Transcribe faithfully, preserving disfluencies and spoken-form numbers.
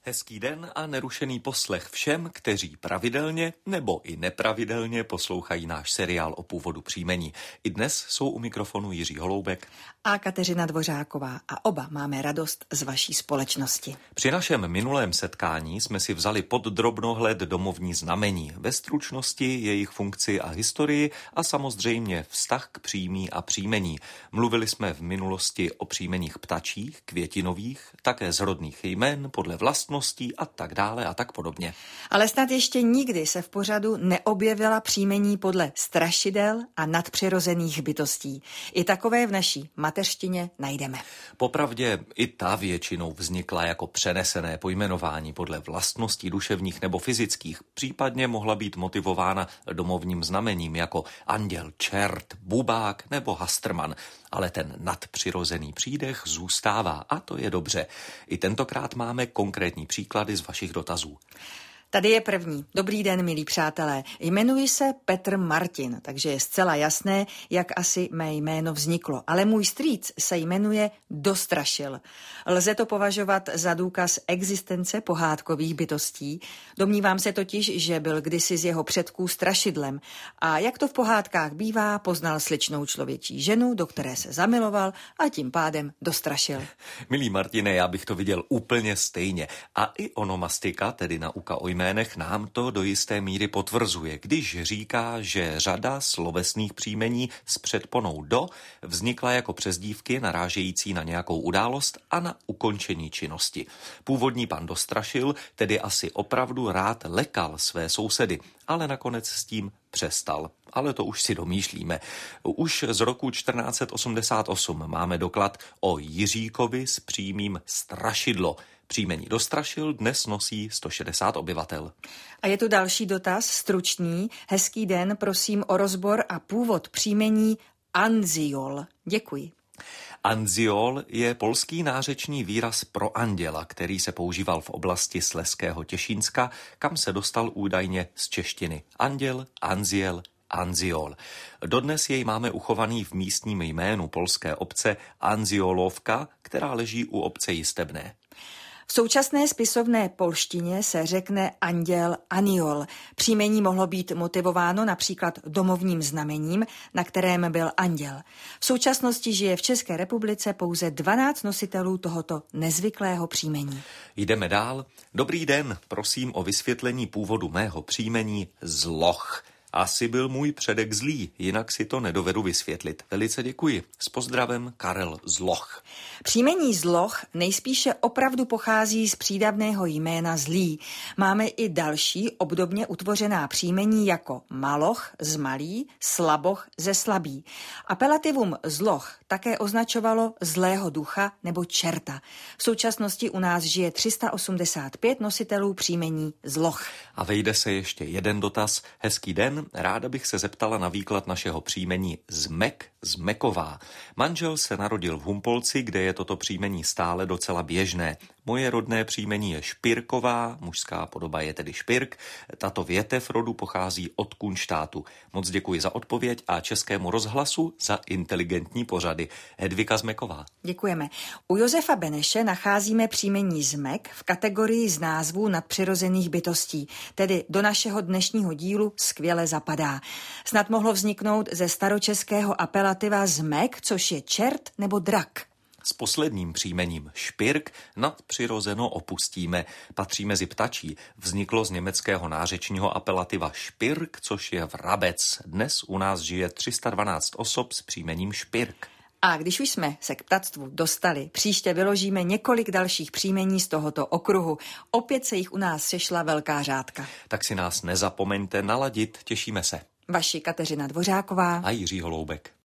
Hezký den a nerušený poslech všem, kteří pravidelně nebo i nepravidelně poslouchají náš seriál o původu příjmení. I dnes jsou u mikrofonu Jiří Holoubek a Kateřina Dvořáková a oba máme radost z vaší společnosti. Při našem minulém setkání jsme si vzali pod drobnohled domovní znamení, ve stručnosti jejich funkci a historii a samozřejmě vztah k příjmí a příjmení. Mluvili jsme v minulosti o příjmeních ptačích, květinových, také z rodných jmen, podle vlastností a tak dále a tak podobně. Ale snad ještě nikdy se v pořadu neobjevila příjmení podle strašidel a nadpřirozených bytostí. I takové v naší mateřštině najdeme. Popravdě i ta většinou vznikla jako přenesené pojmenování podle vlastností duševních nebo fyzických, případně mohla být motivována domovním znamením jako anděl, čert, bubák nebo hastrman. Ale ten nadpřirozený přídech zůstává a to je dobře. I tentokrát máme konkrétní příklady z vašich dotazů. Tady je první. Dobrý den, milí přátelé. Jmenuji se Petr Martin, takže je zcela jasné, jak asi mé jméno vzniklo. Ale můj strýc se jmenuje Dostrašil. Lze to považovat za důkaz existence pohádkových bytostí. Domnívám se totiž, že byl kdysi z jeho předků strašidlem. A jak to v pohádkách bývá, poznal sličnou člověčí ženu, do které se zamiloval a tím pádem dostrašil. Milý Martine, já bych to viděl úplně stejně. A i onomastika, tedy nauka o jménech, nám to do jisté míry potvrzuje, když říká, že řada slovesných příjmení s předponou do vznikla jako přezdívky narážející na nějakou událost a na ukončení činnosti. Původní pan Dostrašil tedy asi opravdu rád lekal své sousedy, ale nakonec s tím přestal. Ale to už si domýšlíme. Už z roku čtrnáct set osmdesát osm máme doklad o Jiříkovi s příjmím Strašidlo. Příjmení Dostrašil dnes nosí sto šedesát obyvatel. A je tu další dotaz, stručný. Hezký den, prosím o rozbor a původ příjmení Anziol. Děkuji. Anziol je polský nářečný výraz pro anděla, který se používal v oblasti Slezského Těšínska, kam se dostal údajně z češtiny. Anděl, Anziel, Anziol. Dodnes jej máme uchovaný v místním jménu polské obce Anziolovka, která leží u obce Jistebné. V současné spisovné polštině se řekne anděl Aniol. Příjmení mohlo být motivováno například domovním znamením, na kterém byl anděl. V současnosti žije v České republice pouze dvanáct nositelů tohoto nezvyklého příjmení. Jdeme dál. Dobrý den, prosím o vysvětlení původu mého příjmení Zloch. Asi byl můj předek zlý, jinak si to nedovedu vysvětlit. Velice děkuji. S pozdravem Karel Zloch. Příjmení Zloch nejspíše opravdu pochází z přídavného jména Zlý. Máme i další obdobně utvořená příjmení jako Maloch z malý, Slaboch ze slabý. Apelativum Zloch také označovalo zlého ducha nebo čerta. V současnosti u nás žije tři sta osmdesát pět nositelů příjmení Zloch. A vejde se ještě jeden dotaz. Hezký den. Ráda bych se zeptala na výklad našeho příjmení Zmek, Zmeková. Manžel se narodil v Humpolci, kde je toto příjmení stále docela běžné. Moje rodné příjmení je Špirková, mužská podoba je tedy Špirk. Tato větev rodu pochází od Kunštátu. Moc děkuji za odpověď a Českému rozhlasu za inteligentní pořady. Hedvika Zmeková. Děkujeme. U Josefa Beneše nacházíme příjmení Zmek v kategorii z názvů nadpřirozených bytostí, tedy do našeho dnešního dílu skvěle zapadá. Snad mohlo vzniknout ze staročeského apelativa Zmek, což je čert nebo drak. S posledním příjmením Špirk nadpřirozeno opustíme. Patří mezi ptačí. Vzniklo z německého nářečního apelativa Špirk, což je vrabec. Dnes u nás žije tři sta dvanáct osob s příjmením Špirk. A když už jsme se k ptactvu dostali, příště vyložíme několik dalších příjmení z tohoto okruhu. Opět se jich u nás sešla velká řádka. Tak si nás nezapomeňte naladit, těšíme se. Vaši Kateřina Dvořáková a Jiří Holoubek.